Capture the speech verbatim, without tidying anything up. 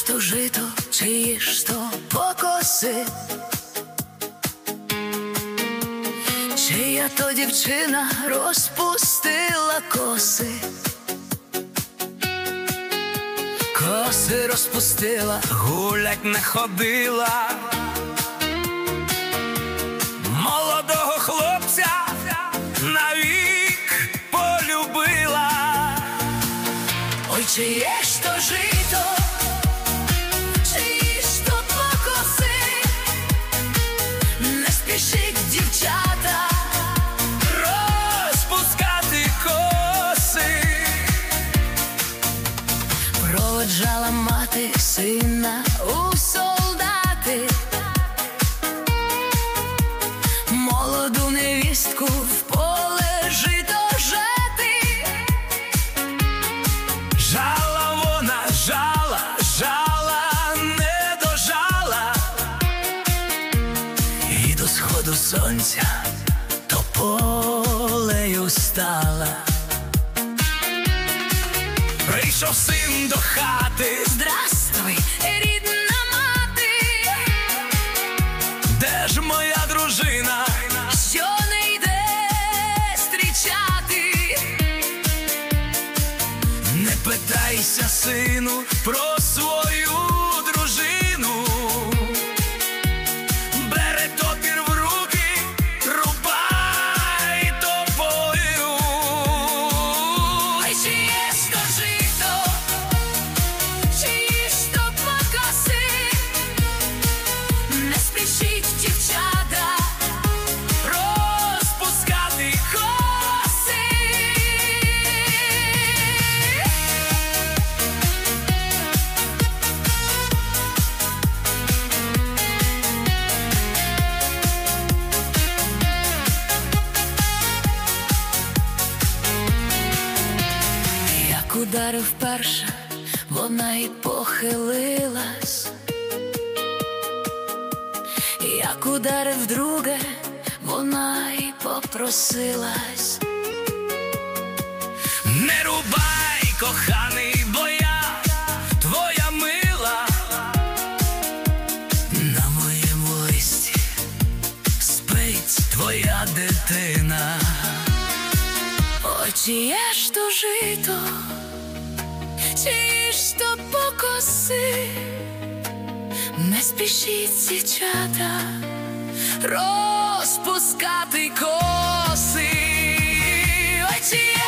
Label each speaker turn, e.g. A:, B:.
A: Чиєш то жито, чиєш то покоси, чия то дівчина розпустила коси, коси розпустила,
B: гулять не ходила, молодого хлопця навік полюбила.
A: Ой, чиєш то жито, чиєш то покоси, не спішіть, дівчата,
B: розпускати коси.
A: Проводжала мати сина у солдати, молоду невістку в поле жито жати.
B: Жала вона, жала, жала, не дожала,
A: І до сходу сонця то полею стала.
B: прийшов син до хати.
A: Здравствуй, рідна мати,
B: Де ж моя дружина,
A: що не йде зустрічати?
B: не питайся, сину, про свою дружину. Бере топір в руки, рубай тобою.
A: Ой, чиєш то жито, чиєш то покоси, не спішіть, дівчата,
B: розпускати
A: коси. Як ударив перша, вона й похилилась, як ударив друге, вона й попросилась.
B: Не рубай, коханий, бо я твоя мила.
A: На моєму листі спить твоя дитина. Ой, чиєш то жито, чиєш то покоси, не спішіть, дівчата, розпускати коси. Ой, чиєш